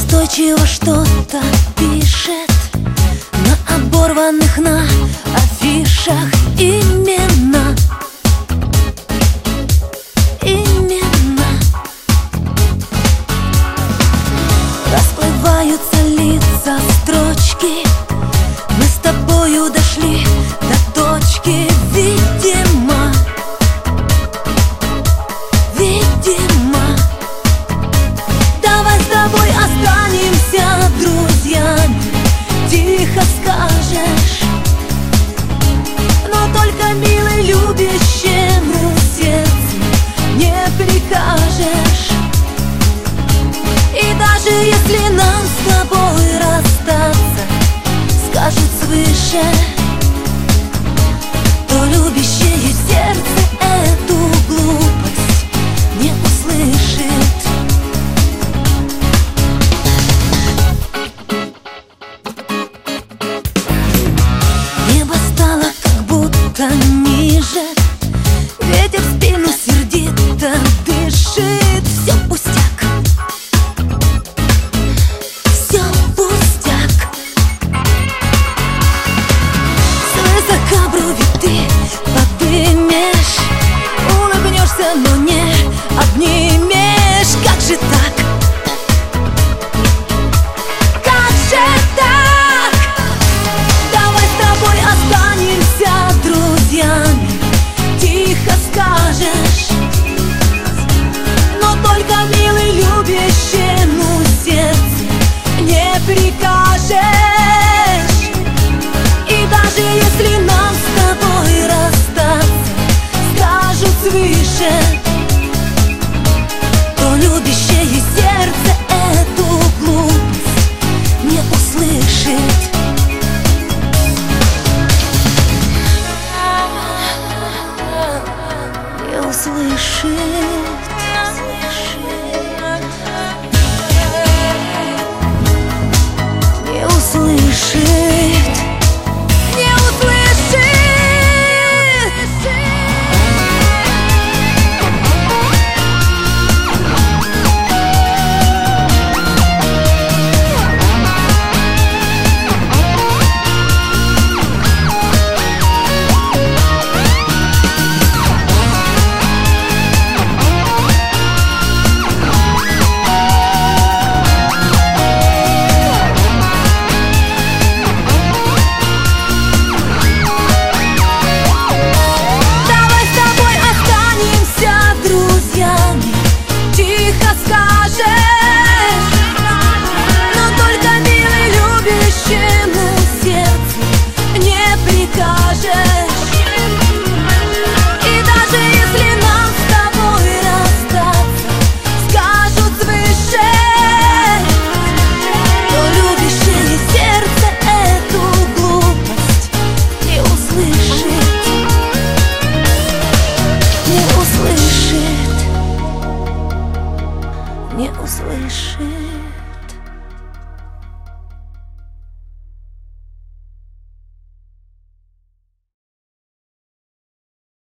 Настойчиво что-то пишет на оборванных на афишах имена. Расплываются лица, строчки. Мы с тобою дошли до точки, видимо. Давай с тобой останемся друзьями, тихо скажешь, но только милой любящему сердцу не прикажешь. И даже если нам с тобой расстаться скажут свыше, то любящее сердце эту глупость не услышит. Небо стало как будто ниже, ветер в спину сердито дышит. Все пустяк, все пустяк. Свысока брови ты подымешь, улыбнешься, но не обнимешь. Как же так? Как же так? Давай с тобой останемся друзьями, тихо скажешь, но только милый любящему сердцу не прикажешь. И даже если нам с тобой расстаться скажут свыше, то любящее сердце эту глупость не услышит. Не услышит. Не услышит. Не услышит. Не услышит.